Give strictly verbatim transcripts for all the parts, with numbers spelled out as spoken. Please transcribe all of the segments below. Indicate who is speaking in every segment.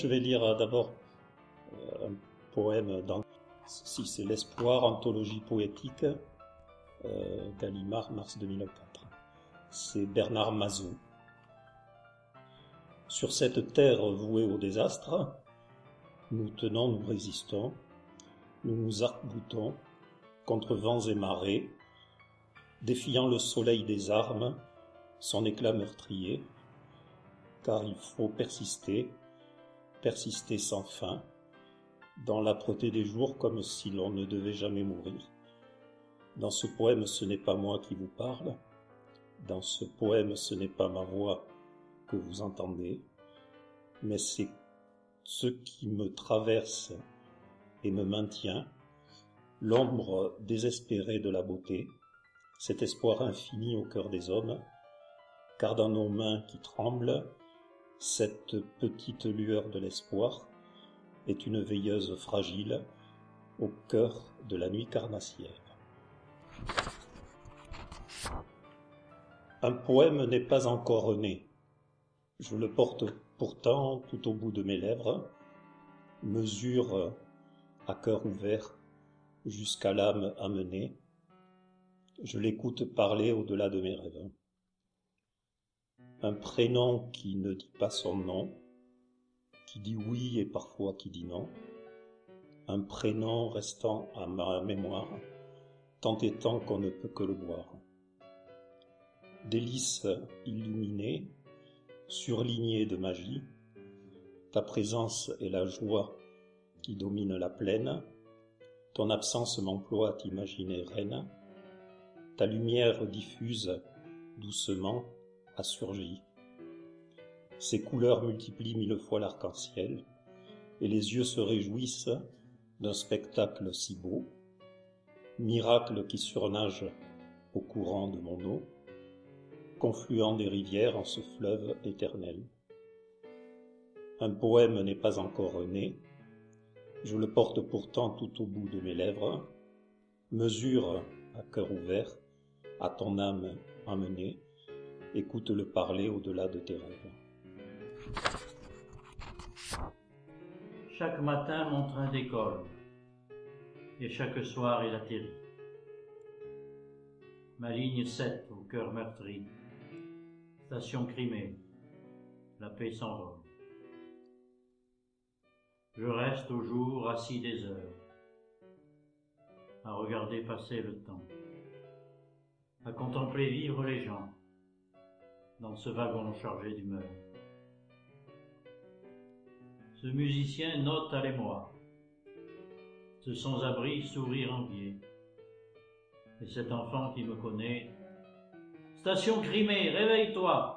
Speaker 1: Je vais lire d'abord un poème, dans, si c'est l'Espoir, anthologie poétique, euh, Gallimard, mars deux mille quatre. C'est Bernard Mazeau. Sur cette terre vouée au désastre, nous tenons, nous résistons, nous nous arc-boutons contre vents et marées, défiant le soleil des armes, son éclat meurtrier, car il faut persister, persister sans fin, dans l'âpreté des jours comme si l'on ne devait jamais mourir. Dans ce poème, ce n'est pas moi qui vous parle, dans ce poème, ce n'est pas ma voix que vous entendez, mais c'est ce qui me traverse et me maintient, l'ombre désespérée de la beauté, cet espoir infini au cœur des hommes, car dans nos mains qui tremblent, cette petite lueur de l'espoir est une veilleuse fragile au cœur de la nuit carnassière. Un poème n'est pas encore né. Je le porte pourtant tout au bout de mes lèvres, mesure à cœur ouvert jusqu'à l'âme amenée. Je l'écoute parler au-delà de mes rêves. Un prénom qui ne dit pas son nom, qui dit oui et parfois qui dit non. Un prénom restant à ma mémoire, tant et tant qu'on ne peut que le boire. Délices illuminées, surlignées de magie, ta présence est la joie qui domine la plaine, ton absence m'emploie à t'imaginer reine, ta lumière diffuse doucement a surgi. Ses couleurs multiplient mille fois l'arc-en-ciel, et les yeux se réjouissent d'un spectacle si beau, miracle qui surnage au courant de mon eau, confluant des rivières en ce fleuve éternel. Un poème n'est pas encore né, je le porte pourtant tout au bout de mes lèvres, mesure à cœur ouvert à ton âme emmenée, écoute-le parler au-delà de tes rêves.
Speaker 2: Chaque matin mon train décolle, et chaque soir il atterrit. Ma ligne sept au cœur meurtri, station Crimée, la paix s'envole. Je reste au jour assis des heures, à regarder passer le temps, à contempler vivre les gens, dans ce wagon chargé d'humeur. Ce musicien note à l'émoi, ce sans-abri sourire envié, et cet enfant qui me connaît, station Crimée, réveille-toi!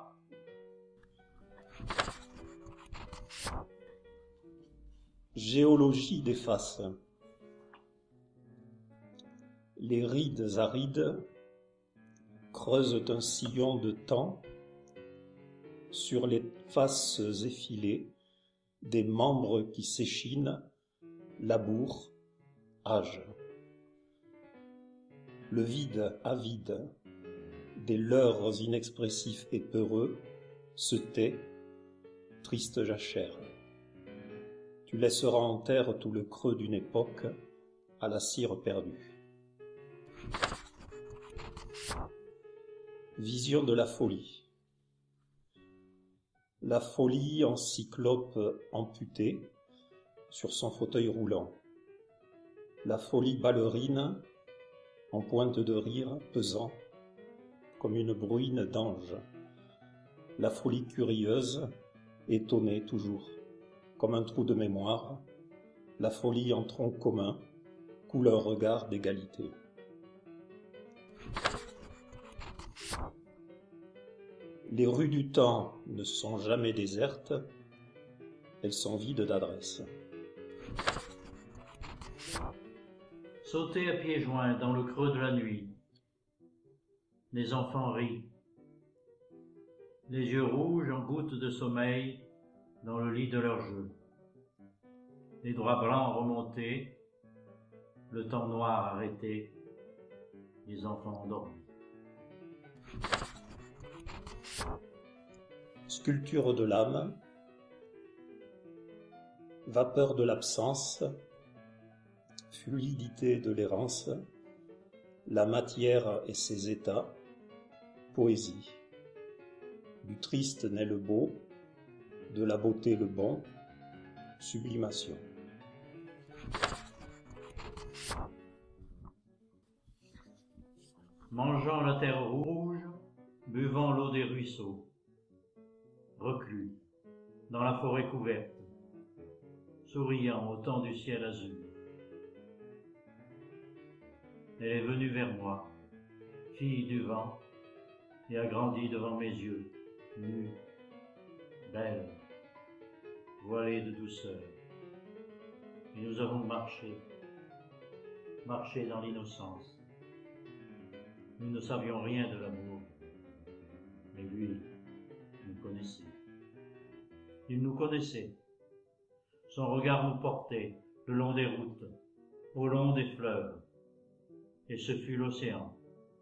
Speaker 1: Géologie des faces. Les rides arides creusent un sillon de temps sur les faces effilées des membres qui s'échinent, labourent, âge. Le vide avide des leurs inexpressifs et peureux se tait, triste jachère. Tu laisseras en terre tout le creux d'une époque à la cire perdue. Vision de la folie. La folie en cyclope amputé sur son fauteuil roulant. La folie ballerine en pointe de rire pesant comme une bruine d'ange. La folie curieuse, étonnée toujours, comme un trou de mémoire. La folie en tronc commun coule un regard d'égalité. Les rues du temps ne sont jamais désertes, elles sont vides d'adresse.
Speaker 2: Sauter à pieds joints dans le creux de la nuit. Les enfants rient. Les yeux rouges en gouttes de sommeil dans le lit de leur jeu. Les draps blancs remontés, le temps noir arrêté, les enfants endormis.
Speaker 1: Sculpture de l'âme, vapeur de l'absence, fluidité de l'errance, la matière et ses états, poésie. Du triste naît le beau, de la beauté le bon, sublimation.
Speaker 2: Mangeant la terre rouge, buvant l'eau des ruisseaux, reclus dans la forêt couverte, souriant au temps du ciel azur. Elle est venue vers moi, fille du vent, et a grandi devant mes yeux, nue, belle, voilée de douceur. Et nous avons marché, marché dans l'innocence. Nous ne savions rien de l'amour, mais lui nous connaissait. Il nous connaissait. Son regard nous portait le long des routes, au long des fleuves, et ce fut l'océan.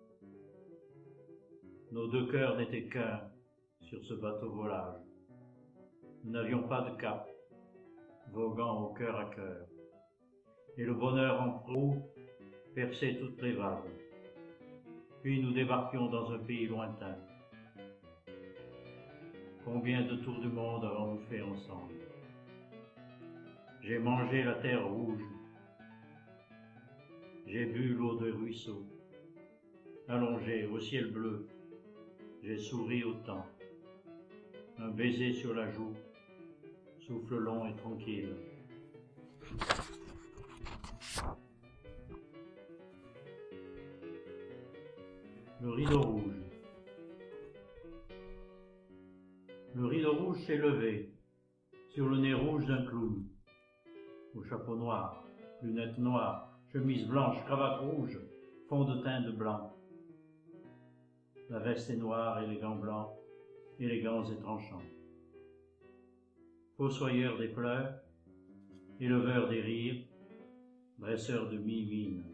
Speaker 2: Nos deux cœurs n'étaient qu'un sur ce bateau volage. Nous n'avions pas de cap, voguant au cœur à cœur, et le bonheur en proue perçait toutes les vagues. Puis nous débarquions dans un pays lointain. Combien de tours du monde avons-nous fait ensemble? J'ai mangé la terre rouge. J'ai bu l'eau de ruisseau. Allongé au ciel bleu, j'ai souri au temps. Un baiser sur la joue, souffle long et tranquille. Le rideau rouge. Le rideau rouge s'est levé sur le nez rouge d'un clown, au chapeau noir, lunettes noires, chemise blanche, cravate rouge, fond de teint de blanc. La veste est noire et les gants blancs, élégants et tranchants. Fossoyeur des pleurs, éleveur des rires, dresseur de mimines.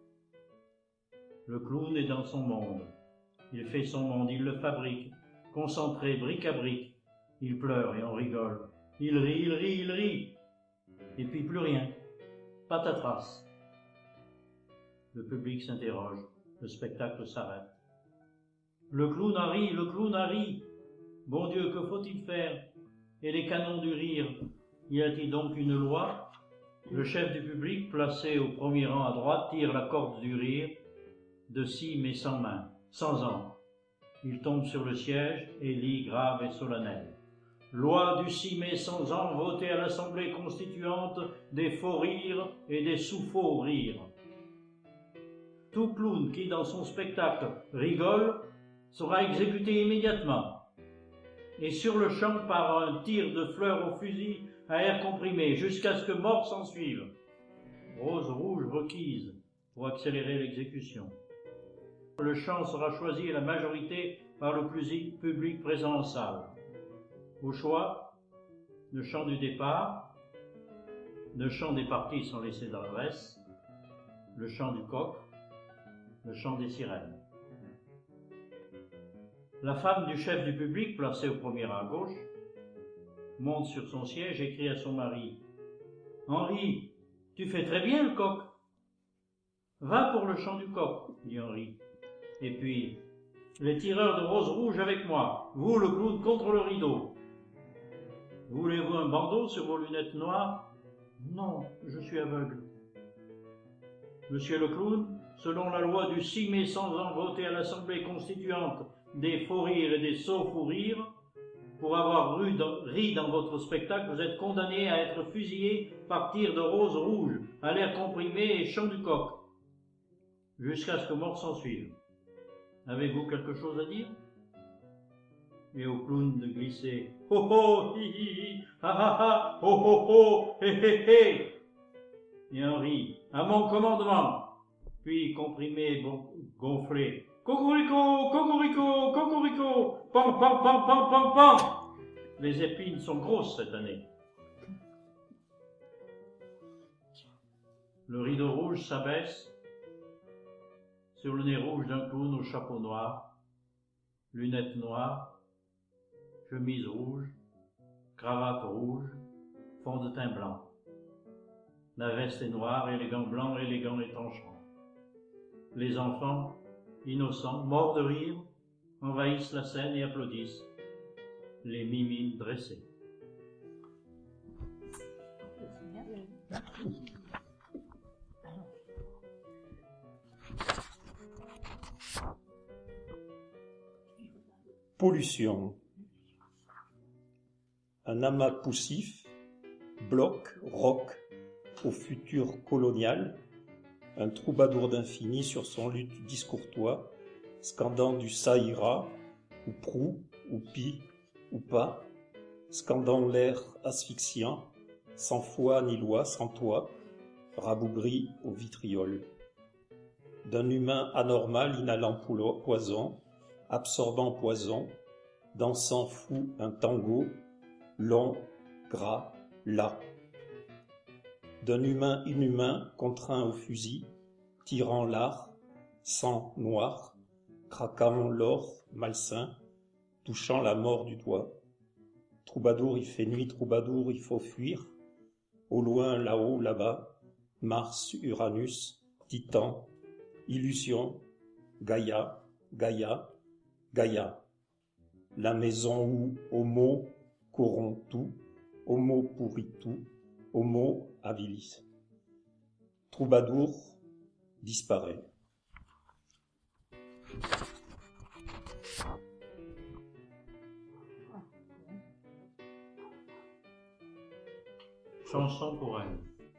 Speaker 2: Le clown est dans son monde. Il fait son monde, il le fabrique, concentré, brique à brique. Il pleure et on rigole. Il rit, il rit, il rit. Et puis plus rien. Patatras. Le public s'interroge. Le spectacle s'arrête. Le clown a ri, le clown a ri. Bon Dieu, que faut-il faire? Et les canons du rire, y a-t-il donc une loi? Le chef du public, placé au premier rang à droite, tire la corde du rire, de six mais sans main, sans ans. Il tombe sur le siège et lit grave et solennel. Loi du six mai sans ans votée à l'Assemblée constituante des faux rires et des sous-faux rires. Tout clown qui, dans son spectacle, rigole, sera exécuté immédiatement. Et sur le champ par un tir de fleurs au fusil à air comprimé, jusqu'à ce que mort s'en suive. Rose rouge requise pour accélérer l'exécution. Le chant sera choisi à la majorité par le public présent en salle. Au choix, le chant du départ, le chant des parties sans laisser d'adresse, le chant du coq, le chant des sirènes. La femme du chef du public, placée au premier rang à gauche, monte sur son siège et crie à son mari. « Henri, tu fais très bien le coq. »« Va pour le chant du coq, » dit Henri. Et puis, les tireurs de rose rouge avec moi, vous le clown contre le rideau. Voulez-vous un bandeau sur vos lunettes noires? Non, je suis aveugle. Monsieur le clown, selon la loi du six mai sans ans votée à l'Assemblée constituante des faux rires et des saufs fous rires, pour avoir ri dans, ri dans votre spectacle, vous êtes condamné à être fusillé par tir de rose rouge, à l'air comprimé et chant du coq, jusqu'à ce que mort s'en suive. Avez-vous quelque chose à dire? Et au clown de glisser « Ho ho, hi hi hi, ha ha ha, ho ho ho, hé hé hé » et Henri « À mon commandement » puis comprimé, bon, gonflé « Cocorico, cocorico, cocorico, pam pam pam pam pam pam » Les épines sont grosses cette année. Le rideau rouge s'abaisse sur le nez rouge d'un clown au chapeau noir, lunettes noires, chemise rouge, cravate rouge, fond de teint blanc. La veste est noire et les gants blancs et les gants et tranchants. Les enfants, innocents, morts de rire, envahissent la scène et applaudissent, les mimines dressées.
Speaker 1: Pollution. Un amas poussif, bloc, roc, au futur colonial, un troubadour d'infini sur son luth discourtois, scandant du ça ira, ou prou, ou pi, ou pas, scandant l'air asphyxiant, sans foi ni loi, sans toi, rabougri au vitriol. D'un humain anormal inhalant poison, absorbant poison, dansant fou un tango, long, gras, las. D'un humain inhumain contraint au fusil, tirant l'art, sang noir, craquant l'or malsain, touchant la mort du doigt. Troubadour, il fait nuit, troubadour, il faut fuir. Au loin, là-haut, là-bas, Mars, Uranus, Titan, illusion, Gaïa, Gaïa, Gaïa. La maison où Homo corrompt tout, Homo pourrit tout, Homo avilis. Troubadour disparaît.
Speaker 2: Chanson pour elle.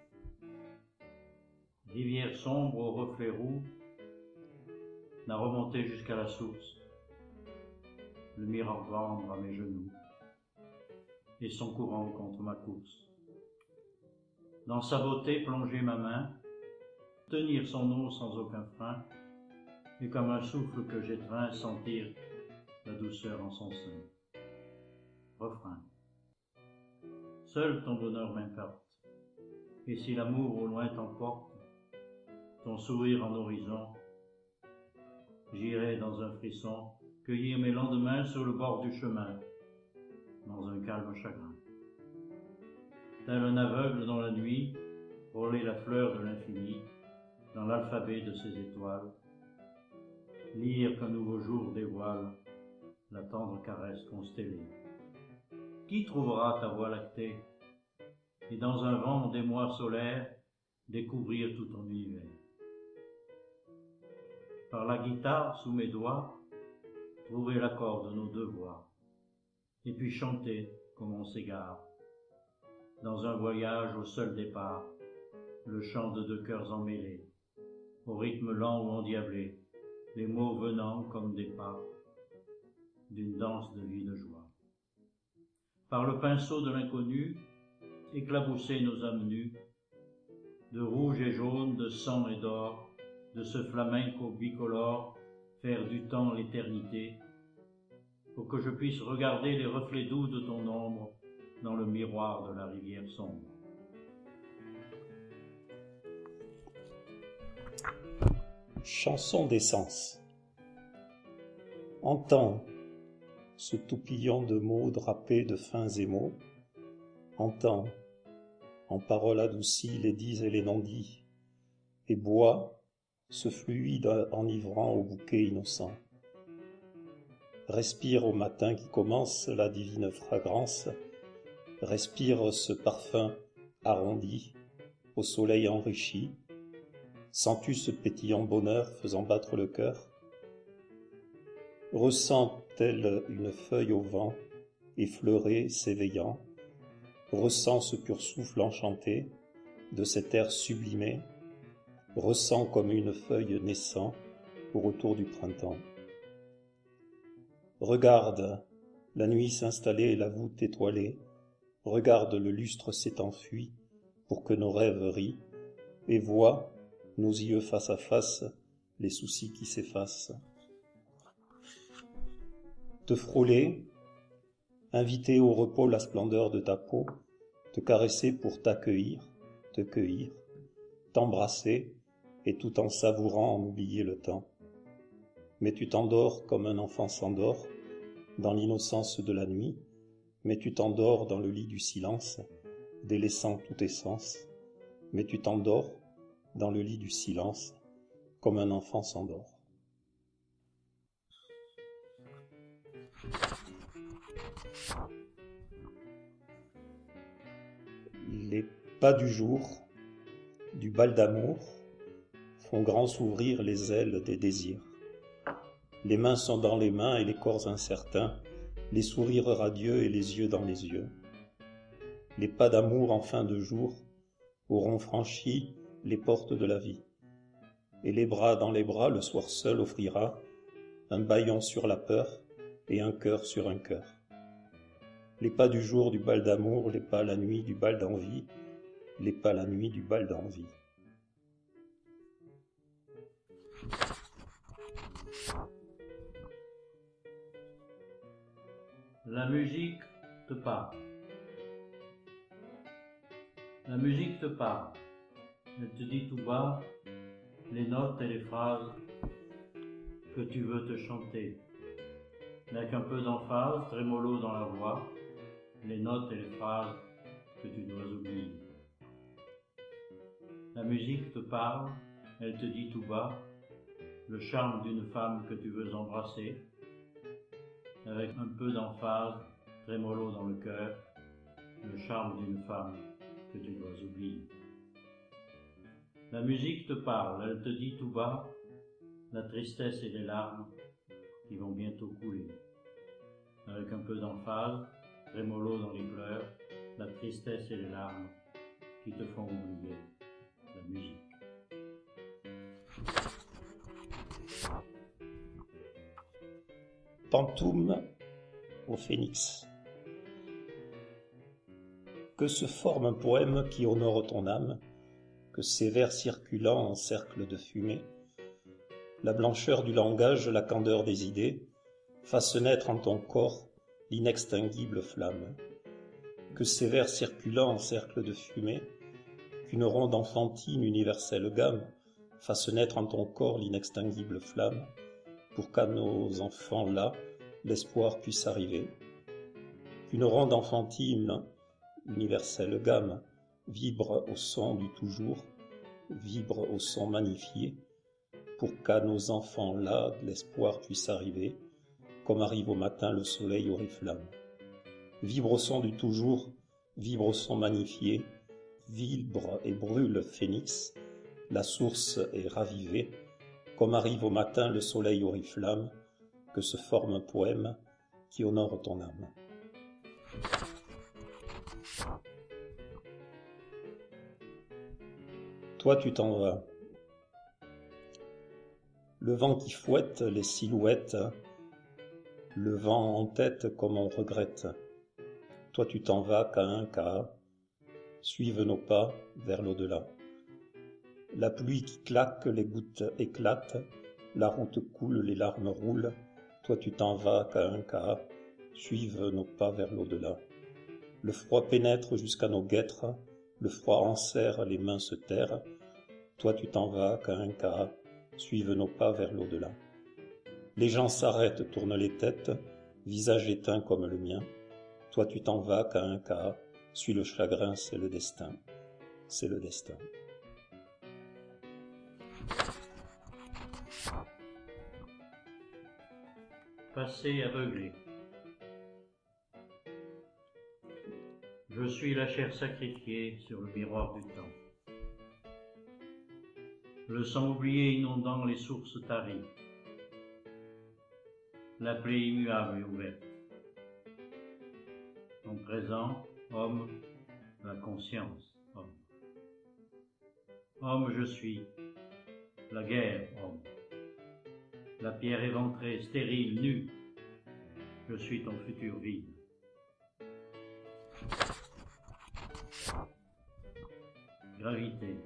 Speaker 2: Rivière sombre aux reflets roux n'a remonté jusqu'à la source, le miroir à mes genoux et son courant contre ma course. Dans sa beauté plonger ma main, tenir son eau sans aucun frein, et comme un souffle que j'étreins, sentir la douceur en son sein. Refrain. Seul ton bonheur m'importe, et si l'amour au loin t'emporte, ton sourire en horizon, j'irai dans un frisson cueillir mes lendemains sur le bord du chemin, dans un calme chagrin. Tel un aveugle dans la nuit, frôler la fleur de l'infini, dans l'alphabet de ses étoiles, lire qu'un nouveau jour dévoile la tendre caresse constellée. Qui trouvera ta voie lactée, et dans un vent d'émoi solaire, découvrir tout ton univers? Par la guitare sous mes doigts, trouver l'accord de nos deux voix, et puis chanter comme on s'égare, dans un voyage au seul départ, le chant de deux cœurs emmêlés, au rythme lent ou endiablé, les mots venant comme des pas d'une danse de vie de joie. Par le pinceau de l'inconnu, éclabousser nos âmes nues, de rouge et jaune, de sang et d'or, de ce flamenco bicolore, faire du temps l'éternité, pour que je puisse regarder les reflets doux de ton ombre dans le miroir de la rivière sombre.
Speaker 1: Chanson d'essence. Entends ce toupillon de mots drapés de fins émaux. Entends, en paroles adoucies, les dits et les non-dits, et bois ce fluide enivrant au bouquet innocent. Respire au matin qui commence la divine fragrance, respire ce parfum arrondi, au soleil enrichi. Sens-tu ce pétillant bonheur faisant battre le cœur? Ressens telle une feuille au vent, effleurée, s'éveillant, ressens ce pur souffle enchanté de cet air sublimé, ressens comme une feuille naissant au retour du printemps. Regarde la nuit s'installer et la voûte étoilée, regarde le lustre s'est enfui pour que nos rêves rient, et vois, nos yeux face à face, les soucis qui s'effacent. Te frôler, inviter au repos la splendeur de ta peau, te caresser pour t'accueillir, te cueillir, t'embrasser, et tout en savourant en oublier le temps. Mais tu t'endors comme un enfant s'endort, dans l'innocence de la nuit, mais tu t'endors dans le lit du silence, délaissant tout essence, mais tu t'endors dans le lit du silence, comme un enfant s'endort. Les pas du jour, du bal d'amour, font grand s'ouvrir les ailes des désirs. Les mains sont dans les mains et les corps incertains, les sourires radieux et les yeux dans les yeux. Les pas d'amour en fin de jour auront franchi les portes de la vie. Et les bras dans les bras, le soir seul offrira un bâillon sur la peur et un cœur sur un cœur. Les pas du jour du bal d'amour, les pas la nuit du bal d'envie, les pas la nuit du bal d'envie.
Speaker 2: La musique te parle. La musique te parle. Elle te dit tout bas les notes et les phrases que tu veux te chanter. Avec un peu d'emphase, trémolo dans la voix, les notes et les phrases que tu dois oublier. La musique te parle, elle te dit tout bas le charme d'une femme que tu veux embrasser, avec un peu d'emphase, trémolo dans le cœur, le charme d'une femme que tu dois oublier. La musique te parle, elle te dit tout bas la tristesse et les larmes qui vont bientôt couler, avec un peu d'emphase, trémolo dans les pleurs, la tristesse et les larmes qui te font oublier la musique.
Speaker 1: Pantoum au phénix. Que se forme un poème qui honore ton âme, que ces vers circulants en cercle de fumée, la blancheur du langage, la candeur des idées, fassent naître en ton corps l'inextinguible flamme. Que ces vers circulants en cercle de fumée, qu'une ronde enfantine universelle gamme, fasse naître en ton corps l'inextinguible flamme, pour qu'à nos enfants là, l'espoir puisse arriver. Qu'une ronde enfantine, universelle gamme, vibre au son du toujours, vibre au son magnifié, pour qu'à nos enfants là, l'espoir puisse arriver, comme arrive au matin le soleil oriflamme. Vibre au son du toujours, vibre au son magnifié, vibre et brûle phénix, la source est ravivée, comme arrive au matin le soleil oriflamme, que se forme un poème qui honore ton âme. Toi tu t'en vas. Le vent qui fouette les silhouettes, le vent en tête comme on regrette. Toi tu t'en vas qu'à un cas, suivent nos pas vers l'au-delà. La pluie qui claque, les gouttes éclatent, la route coule, les larmes roulent. Toi tu t'en vas qu'à un cas, suivent nos pas vers l'au-delà. Le froid pénètre jusqu'à nos guêtres, le froid enserre, les mains se terrent. Toi tu t'en vas qu'à un cas, suivent nos pas vers l'au-delà. Les gens s'arrêtent, tournent les têtes, visage éteint comme le mien. Toi tu t'en vas qu'à un cas, suis le chagrin, c'est le destin, c'est le destin.
Speaker 2: Passé aveuglé. Je suis la chair sacrifiée sur le miroir du temps. Le sang oublié inondant les sources taries. La plaie immuable et ouverte. En présent, homme, la conscience, homme. Homme je suis, la guerre, homme. La pierre éventrée, stérile, nue, je suis ton futur vide. Gravité.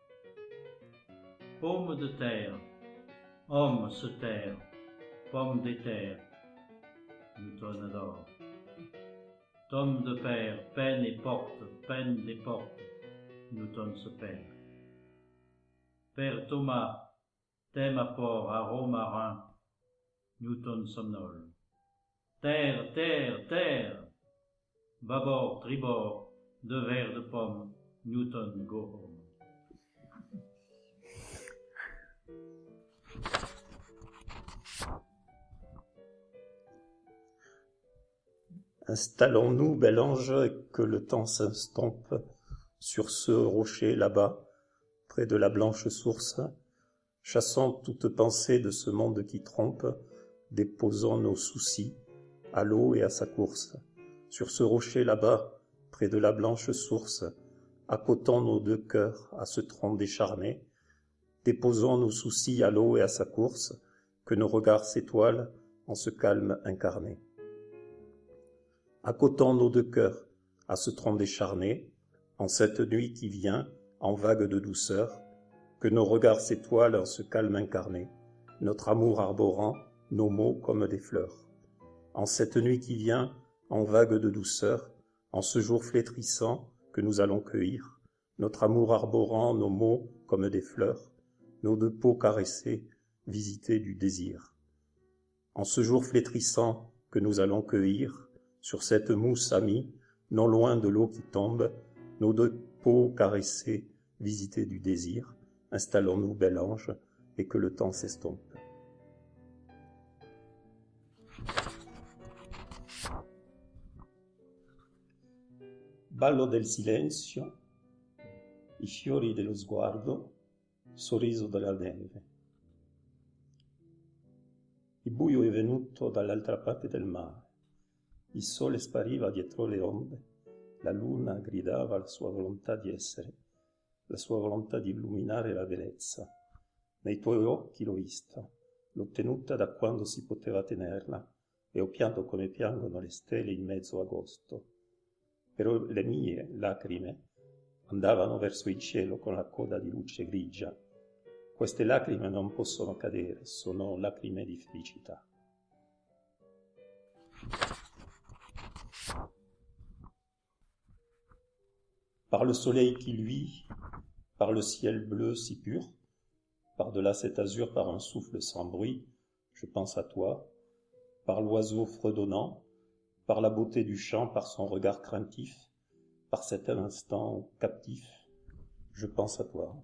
Speaker 2: Paume de terre, homme se terre, pomme d'éther, Newton adore. Tome de père, peine et porte, peine des portes, Newton se perd. Père Thomas, thème à port, arôme marin, Newton somnole. Terre, terre, terre, bâbord, tribord, deux verres de pommes, Newton, go home.
Speaker 1: Installons-nous, bel ange, et que le temps s'estompe sur ce rocher là-bas, près de la blanche source, chassant toute pensée de ce monde qui trompe, déposons nos soucis à l'eau et à sa course. Sur ce rocher là-bas, près de la blanche source, accotons nos deux cœurs à ce tronc décharné, déposons nos soucis à l'eau et à sa course, que nos regards s'étoilent en ce calme incarné. Accotons nos deux cœurs à ce tronc décharné, en cette nuit qui vient, en vague de douceur, que nos regards s'étoilent en ce calme incarné, notre amour arborant nos mots comme des fleurs. En cette nuit qui vient, en vague de douceur, en ce jour flétrissant que nous allons cueillir, notre amour arborant nos mots comme des fleurs, nos deux peaux caressées, visitées du désir. En ce jour flétrissant que nous allons cueillir, sur cette mousse amie, non loin de l'eau qui tombe, nos deux peaux caressées, visitées du désir, installons-nous, bel ange, et que le temps s'estompe. Ballo del silenzio, i fiori dello sguardo, sorriso della neve. Il buio è venuto dall'altra parte del mare. Il sole spariva dietro le onde, la luna gridava la sua volontà di essere, la sua volontà di illuminare la bellezza. Nei tuoi occhi l'ho vista, l'ho tenuta da quando si poteva tenerla, e ho pianto come piangono le stelle in mezzo agosto. Però le mie lacrime andavano verso il cielo con la coda di luce grigia. Queste lacrime non possono cadere, sono lacrime di felicità. Par le soleil qui luit, par le ciel bleu si pur, par-delà cet azur, par un souffle sans bruit, je pense à toi, par l'oiseau fredonnant, par la beauté du chant, par son regard craintif, par cet instant captif, je pense à toi.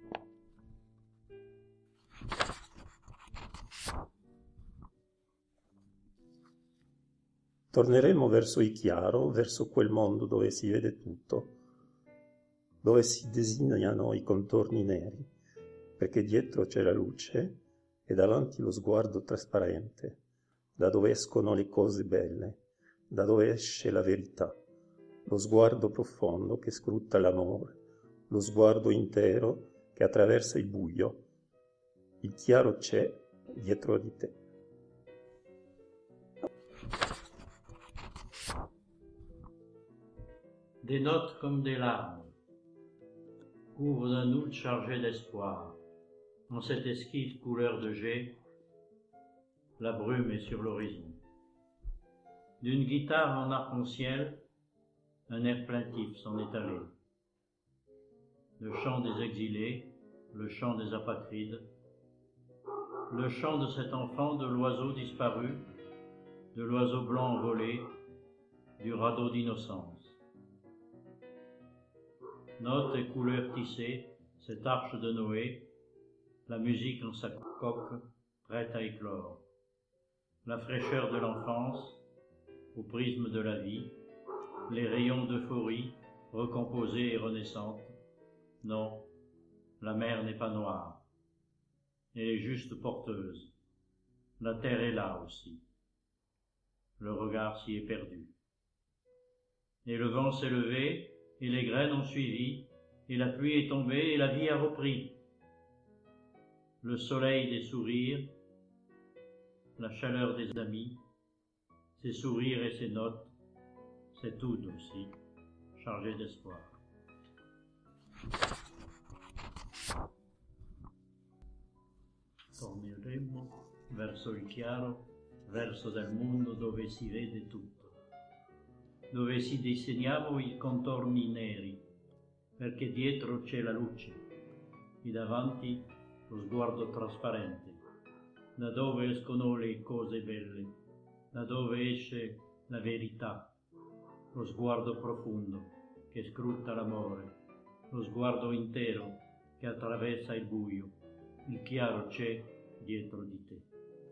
Speaker 1: Torneremo verso il chiaro, verso quel mondo dove si vede tutto, dove si disegnano i contorni neri, perché dietro c'è la luce e davanti lo sguardo trasparente, da dove escono le cose belle, da dove esce la verità, lo sguardo profondo che scruta l'amore, lo sguardo intero che attraversa il buio. Il chiaro c'è dietro di te.
Speaker 2: Des notes comme des larmes couvrent d'un août chargé d'espoir. En cette esquisse couleur de jet, la brume est sur l'horizon. D'une guitare en arc-en-ciel, un air plaintif s'en est allé. Le chant des exilés, le chant des apatrides, le chant de cet enfant, de l'oiseau disparu, de l'oiseau blanc envolé, du radeau d'innocence. Notes et couleurs tissées, cette arche de Noé, la musique en sa coque, prête à éclore. La fraîcheur de l'enfance, au prisme de la vie, les rayons d'euphorie, recomposés et renaissantes. Non, la mer n'est pas noire. Elle est juste porteuse. La terre est là aussi. Le regard s'y est perdu. Et le vent s'est levé, et les graines ont suivi, et la pluie est tombée, et la vie a repris. Le soleil des sourires, la chaleur des amis, ses sourires et ses notes, c'est tout aussi, chargé d'espoir. Torneremo verso il chiaro, verso del mondo dove si vede tutto, dove si disegniamo i contorni neri, perché dietro c'è la luce, e davanti lo sguardo trasparente, da dove escono le cose belle, da dove esce la verità, lo sguardo profondo, che scruta l'amore, lo sguardo intero che attraversa il buio, il chiaro c'è dietro di te.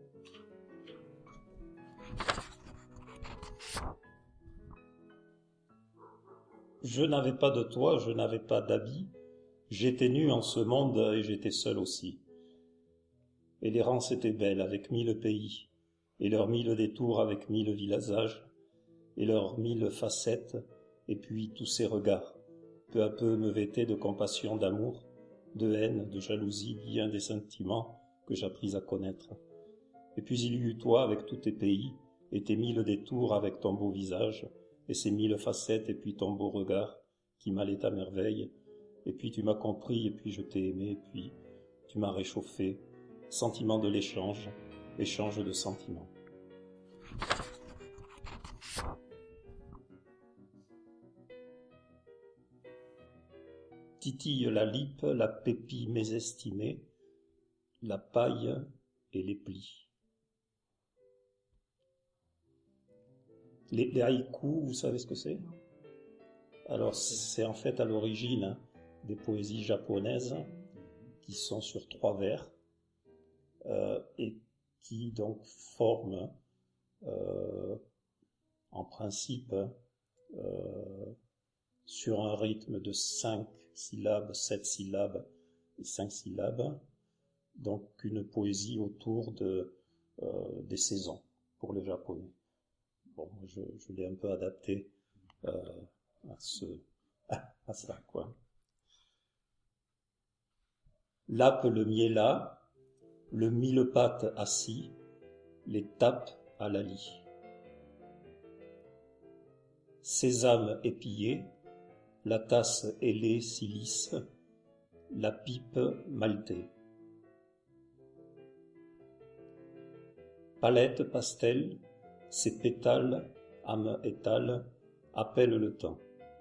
Speaker 1: Je n'avais pas de toit, je n'avais pas d'habit, j'étais nu en ce monde et j'étais seul aussi. Et l'errance était belle avec mille pays, et leurs mille détours avec mille visages, et leurs mille facettes, et puis tous ces regards, peu à peu me vêtaient de compassion, d'amour, de haine, de jalousie, bien des sentiments que j'appris à connaître. Et puis il y eut toi avec tous tes pays, et tes mille détours avec ton beau visage, et ces mille facettes, et puis ton beau regard, qui m'allait à merveille, et puis tu m'as compris, et puis je t'ai aimé, et puis tu m'as réchauffé, sentiment de l'échange, échange de sentiments. Titille la lippe, la pépille mésestimée, la paille et les plis. Les, les haïkus, vous savez ce que c'est? Alors c'est en fait à l'origine hein, des poésies japonaises qui sont sur trois vers euh, et qui donc forment euh, en principe euh, sur un rythme de cinq syllabes, sept syllabes et cinq syllabes, donc une poésie autour de, euh, des saisons pour les Japonais. Bon, je, je l'ai un peu adapté euh, à, ce, à ça, quoi. L'ape le miella, le mille-pattes assis, les tapes à la lie. Sésame épillé, la tasse ailée silice, la pipe maltais. Palette pastel, ses pétales, âme étale, appellent le temps.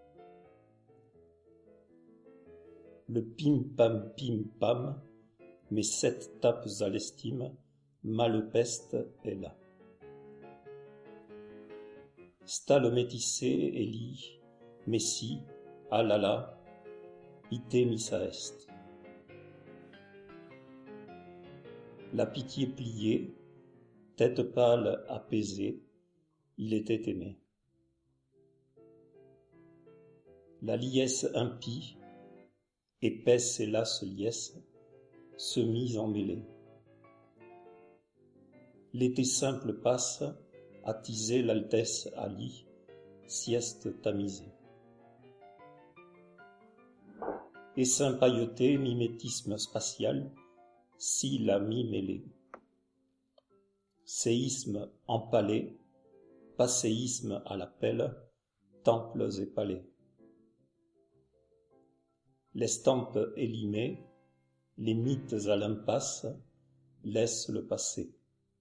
Speaker 1: Le pim-pam pim-pam, mes sept tapes à l'estime, malepeste est là. Stalle métissée, Élie, Messie, alala, ite missa est. La pitié pliée, tête pâle apaisée, il était aimé. La liesse impie, épaisse et lasse liesse, se mise en mêlée. L'été simple passe, attisé l'altesse à lit, sieste tamisée. Essaim pailleté, mimétisme spatial, si la mi-mêlée. Séisme empalé, passéisme à la pelle, temples et palais. L'estampe élimée, les mythes à l'impasse, laissent le passé.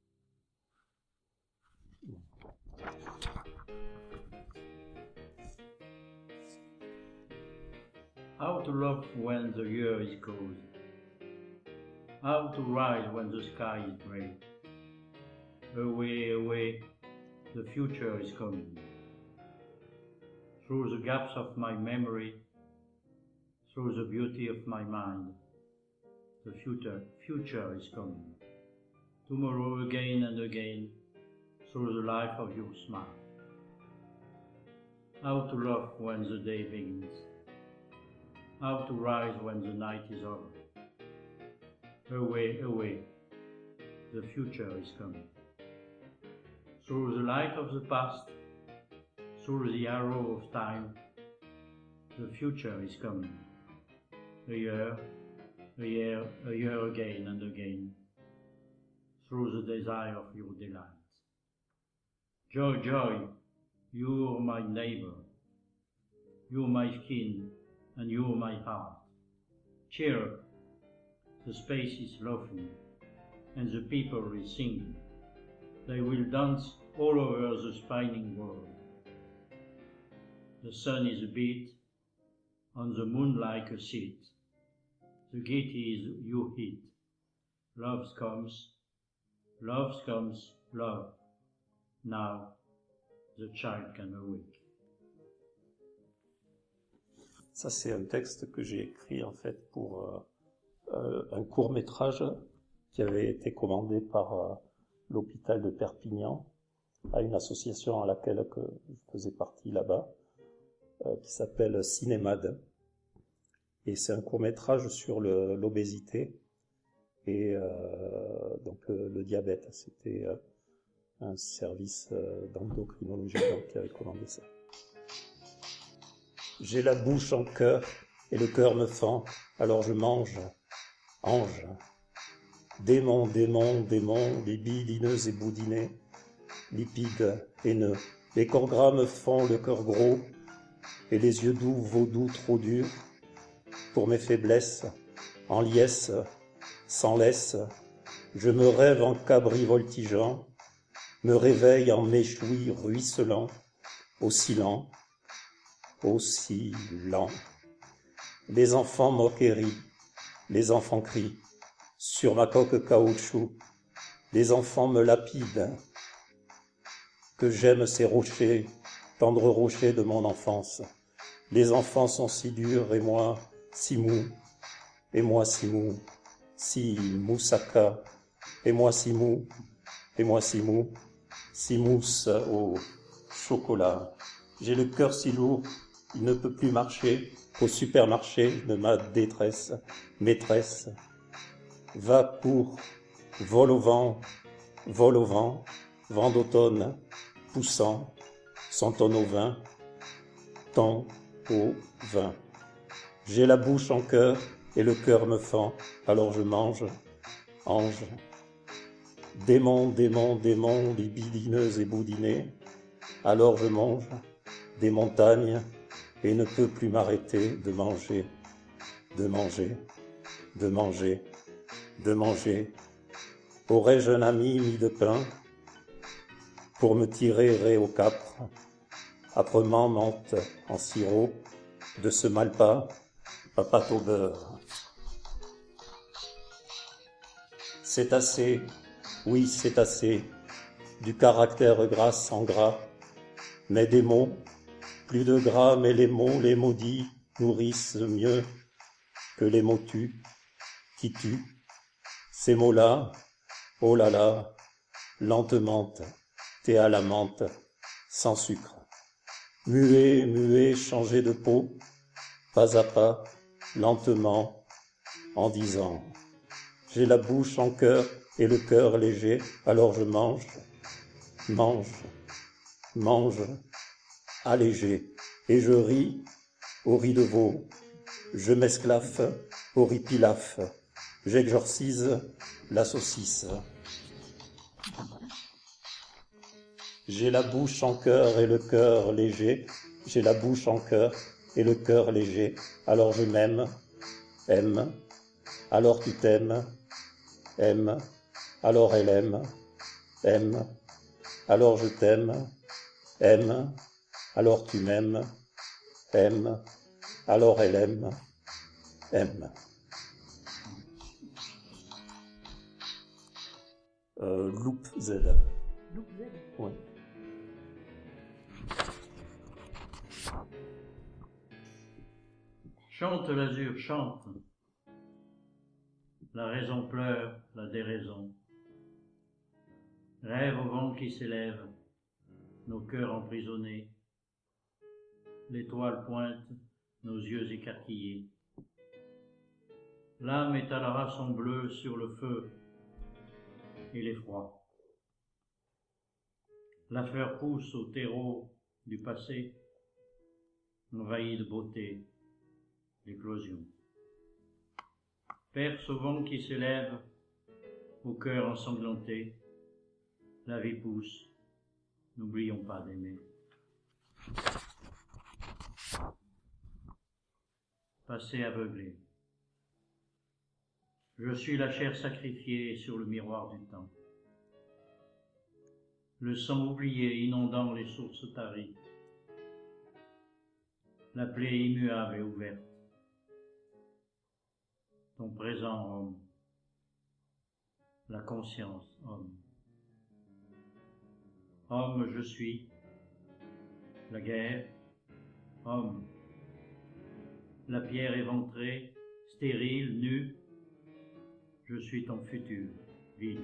Speaker 2: How to love when the year is cold. How to rise when the sky is grey. Away, away, the future is coming. Through the gaps of my memory, through the beauty of my mind, the future, future is coming. Tomorrow again and again, through the life of your smile. How to love when the day begins. How to rise when the night is over. Away, away, the future is coming. Through the light of the past, through the arrow of time, the future is coming. A year, a year, a year again and again, through the desire of your delight. Joy, joy, you're my neighbor. You're my skin and you're my heart. Cheer up, the space is laughing and the people is singing. They will dance all over the spinning world. The sun is a beat, on the moon like a seat. The gaiety is your heat. Love comes, love comes, love. Now the child can awake.
Speaker 1: Ça, c'est un texte que j'ai écrit en fait pour euh, euh, un court-métrage qui avait été commandé par euh, l'hôpital de Perpignan à une association à laquelle que je faisais partie là-bas, euh, qui s'appelle Cinémad. Et c'est un court-métrage sur le, l'obésité et euh, donc le, le diabète. C'était euh, un service euh, d'endocrinologie donc, qui avait commandé ça. J'ai la bouche en cœur et le cœur me fend, alors je mange, ange. Démon, démon, démon, libidineux et boudinés, lipides, haineux. Les corps gras me font le cœur gros et les yeux doux, vaudous, trop durs. Pour mes faiblesses, en liesse, sans laisse, je me rêve en cabri voltigeant, me réveille en méchoui ruisselant, oscillant, oscillant. Les enfants moquent et rient, les enfants crient, sur ma coque caoutchouc, les enfants me lapident, que j'aime ces rochers, tendres rochers de mon enfance. Les enfants sont si durs et moi si mou, et moi si mou, si moussaka, et moi si mou, et moi si mou, si mousse au chocolat. J'ai le cœur si lourd, il ne peut plus marcher au supermarché de ma détresse, maîtresse. Va pour, vol au vent, vol au vent, vent d'automne, poussant, son tonne au vin, ton au vin. J'ai la bouche en cœur et le cœur me fend, alors je mange, ange. Démon, démon, démon, libidineux et boudinés, alors je mange des montagnes et ne peux plus m'arrêter de manger, de manger, de manger, de manger. Aurais-je un ami mis de pain pour me tirer au capre, âprement menthe en sirop de ce malpas à pâte au beurre. C'est assez, oui c'est assez, du caractère gras sans gras, mais des mots, plus de gras, mais les mots, les maudits, nourrissent mieux que les mots tuent, qui tuent. Ces mots-là, oh là là, lentement, thé à la menthe, sans sucre. Muet, muet, changer de peau, pas à pas, lentement, en disant « J'ai la bouche en cœur et le cœur léger, alors je mange, mange, mange, allégé, et je ris au riz de veau, je m'esclaffe au riz pilaf, j'exorcise la saucisse. J'ai la bouche en cœur et le cœur léger, j'ai la bouche en cœur et le cœur léger, alors je m'aime, aime, alors tu t'aimes, aime, alors elle aime, aime, alors je t'aime, aime, alors tu m'aimes, aime, alors elle aime, aime. Euh, Loop Z.
Speaker 3: Loop Z.
Speaker 1: Oui.
Speaker 2: Chante l'azur, chante. La raison pleure, la déraison. Rêve au vent qui s'élève, nos cœurs emprisonnés. L'étoile pointe, nos yeux écarquillés. L'âme étalera son bleu sur le feu et l'effroi. La fleur pousse au terreau du passé, envahie de beauté, l'éclosion. Perce au vent qui s'élève, au cœur ensanglanté, la vie pousse, n'oublions pas d'aimer. Passé aveuglé. Je suis la chair sacrifiée sur le miroir du temps. Le sang oublié inondant les sources taries. La plaie immuable et ouverte. Ton présent, homme. La conscience, homme. Homme, je suis. La guerre, homme. la pierre éventrée, stérile, nue. Je suis ton futur, vide.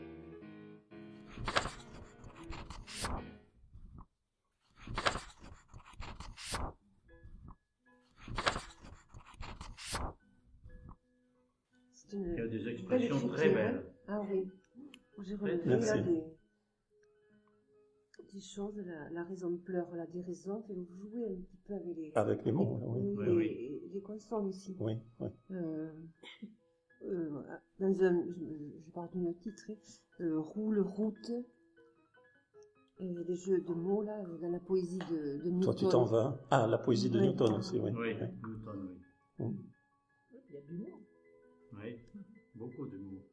Speaker 2: Il y a des expressions très belles.
Speaker 3: Ah oui. J'ai relevé
Speaker 1: Merci.
Speaker 3: là des, des choses, la, la raison pleure la déraison, que vous jouez un petit peu avec les,
Speaker 1: Avec les mots, là, oui.
Speaker 2: Oui,
Speaker 3: les,
Speaker 2: oui.
Speaker 3: les- les consonnes aussi.
Speaker 1: Oui, oui.
Speaker 3: Euh, euh, dans un, je, je parle d'un titre, hein, euh, roule, route, et des jeux de mots là, dans la poésie de, de Newton.
Speaker 1: Toi, tu t'en vas. Ah, la poésie de
Speaker 3: Oui.
Speaker 1: Newton aussi, oui.
Speaker 2: Oui,
Speaker 1: oui.
Speaker 2: Newton, oui.
Speaker 1: Mm.
Speaker 4: Il y a du monde.
Speaker 2: Oui, beaucoup de mots.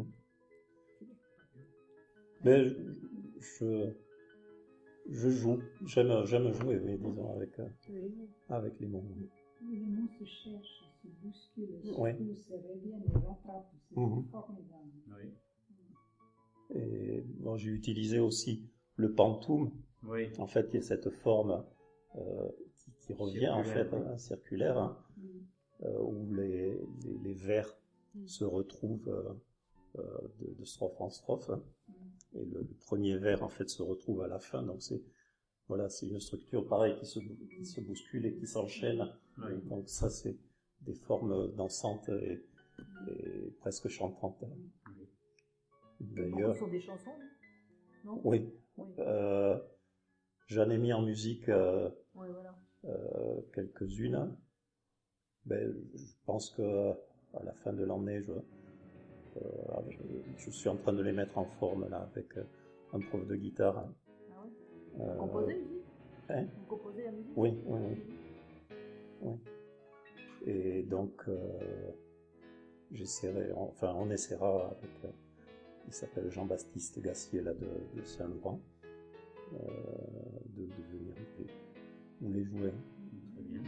Speaker 1: Mais je, je joue. J'aime, j'aime jouer, oui, disons, avec, euh,
Speaker 3: Oui.
Speaker 1: avec les mots. oui.
Speaker 4: Les mots se cherchent, se bousculent, se
Speaker 1: Oui.
Speaker 4: poussent, se reviennent et rattrapent. C'est
Speaker 1: Mhm.
Speaker 4: formidable.
Speaker 2: Oui,
Speaker 1: Et bon, j'ai utilisé aussi le pantoum.
Speaker 2: oui,
Speaker 1: En fait, il y a cette forme euh, qui, qui revient, en fait,
Speaker 2: Circulaire, oui.
Speaker 1: hein, circulaire, hein,
Speaker 4: Mm.
Speaker 1: euh, où les, les, les vers
Speaker 3: Mm.
Speaker 1: se retrouvent euh, euh, de, de strophe en strophe. hein.
Speaker 4: Mm.
Speaker 1: Et le, le premier vers, en fait, se retrouve à la fin. Donc, c'est voilà, c'est une structure pareille qui se, qui se bouscule et qui s'enchaîne.
Speaker 2: oui.
Speaker 1: Et donc, ça, c'est des formes dansantes et, et presque chantantes. hein. D'ailleurs,
Speaker 4: Ce sont des chansons, non?
Speaker 1: oui,
Speaker 4: Oui.
Speaker 1: euh, j'en ai mis en musique euh,
Speaker 4: Oui, voilà.
Speaker 1: euh, quelques-unes. Ben, je pense que à la fin de l'année, je, euh, je, je suis en train de les mettre en forme là avec euh, un prof de guitare.
Speaker 4: Ah oui.
Speaker 1: Euh,
Speaker 4: Vous composez aussi?
Speaker 1: hein
Speaker 4: Vous composez la musique?
Speaker 1: Oui, oui, oui. oui. Et donc, euh, j'essaierai, enfin, on essaiera avec, euh, il s'appelle Jean-Baptiste Gassier là de, de Saint-Laurent, euh, de, de venir les, ou les jouer.
Speaker 2: Très bien.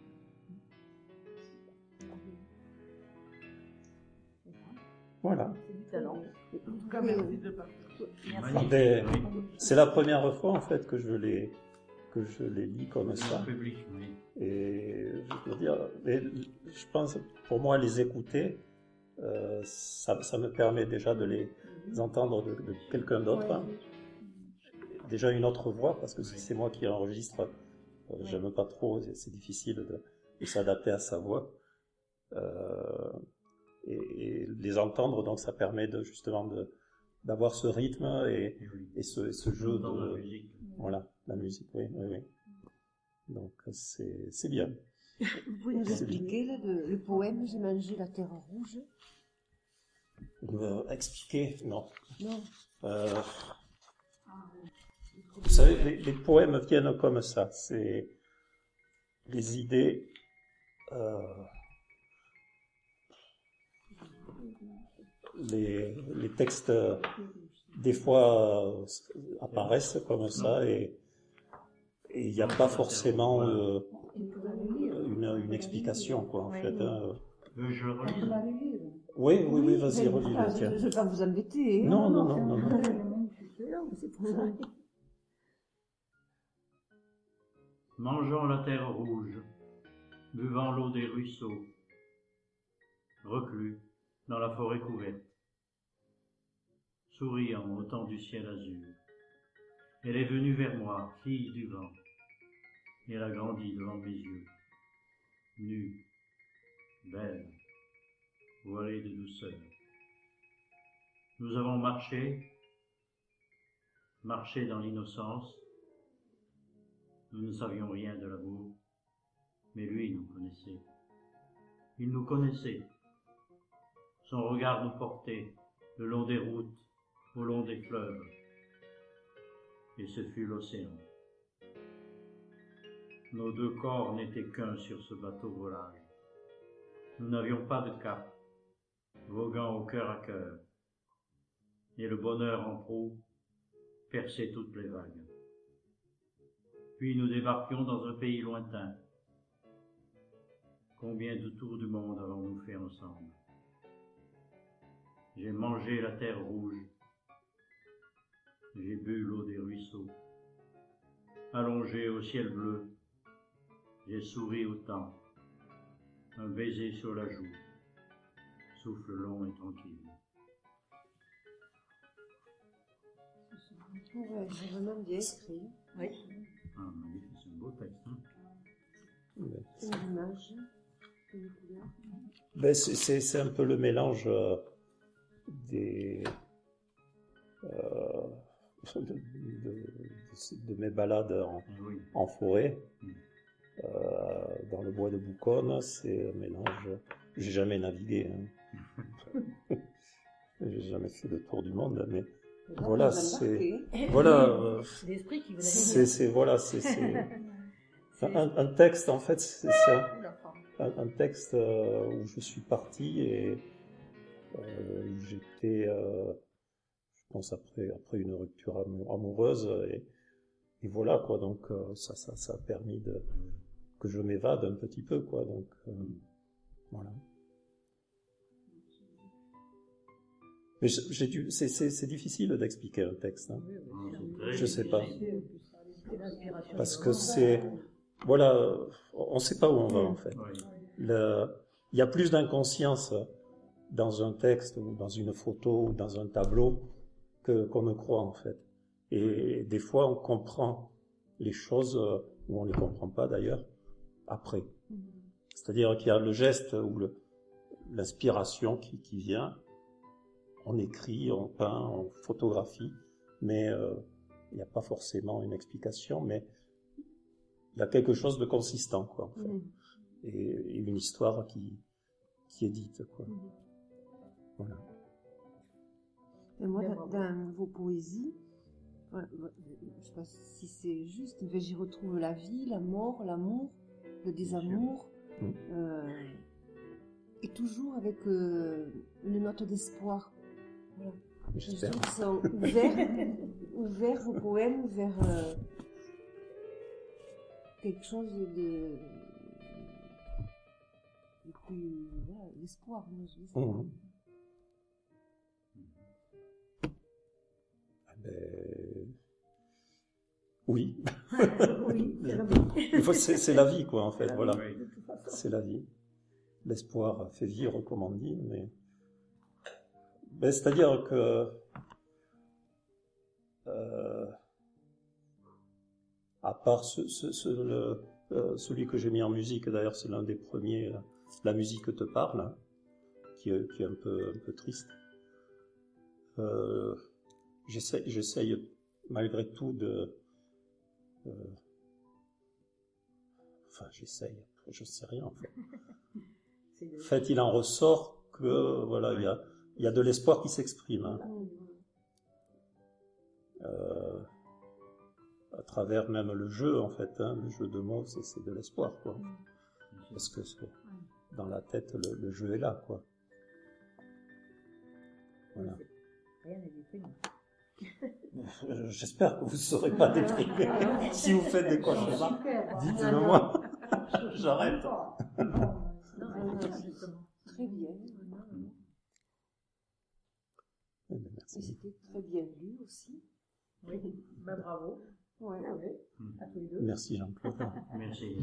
Speaker 1: Voilà.
Speaker 4: C'est du talent.
Speaker 3: En
Speaker 4: tout cas, merci de partager. Merci.
Speaker 2: Magnifique,
Speaker 1: Ben,
Speaker 2: oui.
Speaker 1: c'est la première fois en fait que je les que je les lis comme ça.
Speaker 2: En public, oui.
Speaker 1: Et je veux dire, mais je pense pour moi les écouter, euh, ça, ça me permet déjà de les entendre de, de quelqu'un d'autre. hein. Déjà une autre voix, parce que si c'est moi qui enregistre, euh, j'aime pas trop, c'est, c'est difficile de, de s'adapter à sa voix. Euh, et, et les entendre, donc ça permet de justement de d'avoir ce rythme et,
Speaker 2: Et oui.
Speaker 1: et ce, et ce jeu
Speaker 2: Dans la
Speaker 1: de
Speaker 2: musique.
Speaker 1: voilà la musique, oui, oui, oui. Donc c'est c'est bien.
Speaker 3: Vous pouvez nous
Speaker 1: C'est
Speaker 3: expliquer là, le, le poème J'ai mangé la terre rouge?
Speaker 1: Euh, expliquer, non.
Speaker 3: Non.
Speaker 1: Euh, vous savez, les, les poèmes viennent comme ça. C'est les idées. Euh, les, les textes, euh, des fois, euh, apparaissent comme ça et et il n'y a pas forcément euh, une, une explication, quoi, en fait. hein.
Speaker 2: Veux que je le
Speaker 4: On
Speaker 2: relise?
Speaker 4: va le lire.
Speaker 1: Oui, oui, oui, vas-y,
Speaker 3: mais-
Speaker 1: relis-le,
Speaker 3: ah,
Speaker 1: tiens.
Speaker 3: Je ne vais pas vous embêter. hein.
Speaker 1: Non, non, non, non, non.
Speaker 4: C'est pour ça.
Speaker 2: Mangeant la terre rouge, buvant l'eau des ruisseaux, reclus dans la forêt couverte, souriant au temps du ciel azur. Elle est venue vers moi, fille du vent, et elle a grandi devant mes yeux, nue, belle, voilée de douceur. Nous avons marché, marché dans l'innocence. Nous ne savions rien de l'amour, mais lui nous connaissait. Il nous connaissait. Son regard nous portait le long des routes, au long des fleuves. Et ce fut l'océan. Nos deux corps n'étaient qu'un sur ce bateau volage. Nous n'avions pas de cap, voguant au cœur à cœur. Et le bonheur en proue perçait toutes les vagues. Puis nous débarquions dans un pays lointain. Combien de tours du monde avons-nous fait ensemble? J'ai mangé la terre rouge. J'ai bu l'eau des ruisseaux. Allongé au ciel bleu, j'ai souri au temps. un baiser sur la joue, souffle long et tranquille.
Speaker 3: Ouais, c'est vraiment bien écrit.
Speaker 4: Oui.
Speaker 2: Ah, magnifique, c'est un beau texte. Hein.
Speaker 1: Ouais.
Speaker 3: Une image, une couleur.
Speaker 1: Ben, c'est, c'est, c'est un peu le mélange euh, des, euh, de, de, de, de mes balades en,
Speaker 2: Eh oui.
Speaker 1: en forêt,
Speaker 2: Mm.
Speaker 1: euh, dans le bois de Bouconne. C'est un mélange. J'ai jamais navigué. Hein. J'ai jamais fait le tour du monde, mais
Speaker 3: Et là,
Speaker 1: voilà,
Speaker 3: vous
Speaker 1: c'est
Speaker 3: embarquez.
Speaker 1: voilà, euh,
Speaker 4: C'est l'esprit qui vous a
Speaker 1: c'est, c'est voilà, c'est, c'est un, un texte en fait, c'est, c'est un, un, un texte euh, où je suis parti et euh, où j'étais, euh, je pense après après une rupture amou- amoureuse et, et voilà quoi, donc euh, ça ça ça a permis de que je m'évade un petit peu quoi, donc euh, voilà. Mais j'ai dû, c'est, c'est, c'est difficile d'expliquer un texte, hein.
Speaker 2: Ah, c'est très
Speaker 1: Je sais pas.
Speaker 2: difficile.
Speaker 4: C'est l'inspiration.
Speaker 1: Parce que c'est, voilà, on ne sait pas où on va en fait.
Speaker 2: Oui.
Speaker 1: Le, il y a plus d'inconscience dans un texte ou dans une photo ou dans un tableau que qu'on ne croit en fait. Et des fois, on comprend les choses ou on les comprend pas d'ailleurs après. C'est-à-dire qu'il y a le geste ou le, l'inspiration qui, qui vient. On écrit, on peint, on photographie, mais euh, il n'y a pas forcément une explication, mais il y a quelque chose de consistant, quoi, en fait. Mmh. Et, et une histoire qui, qui est dite, quoi. Mmh. Voilà.
Speaker 3: Et moi, dans, dans vos poésies, voilà, je ne sais pas si c'est juste, mais j'y retrouve la vie, la mort, l'amour, le désamour, mmh. euh, et toujours avec euh, une note d'espoir. Voilà.
Speaker 1: J'espère.
Speaker 3: Je trouve que sont ouverts, ouverts vos poèmes vers euh, quelque chose de, de plus, voilà, l'espoir.
Speaker 1: Mmh. Ben... Oui.
Speaker 4: Oui, c'est la vie.
Speaker 1: c'est, c'est la vie, quoi, en fait.
Speaker 4: C'est
Speaker 1: voilà.
Speaker 4: Vie, de toute façon.
Speaker 1: C'est la vie. L'espoir fait vivre, comme on dit, mais. Ben, c'est-à-dire que euh, à part ce, ce, ce, le, euh, celui que j'ai mis en musique, d'ailleurs c'est l'un des premiers, euh, La musique te parle, hein, qui, qui est un peu, un peu triste. Euh, j'essaye, j'essaye malgré tout de... Euh, enfin j'essaye, je sais rien en fait. En fait il en ressort que voilà, il y a Il y a de l'espoir qui s'exprime, hein. euh, à travers même le jeu, en fait, hein, le jeu de mots, c'est, c'est de l'espoir, quoi. Parce que c'est, dans la tête, le, le jeu est là, quoi. Voilà.
Speaker 4: Rien n'est déprimant.
Speaker 1: J'espère que vous ne serez pas déprimé. Si vous faites des cauchemars, dites-le moi. J'arrête.
Speaker 4: Non, justement.
Speaker 3: Très bien.
Speaker 1: Merci.
Speaker 3: Et c'était très bien lu aussi.
Speaker 4: Oui, bah, bravo.
Speaker 3: Ouais.
Speaker 4: Ah oui, à tous les deux.
Speaker 1: Merci Jean-Claude.
Speaker 2: Merci.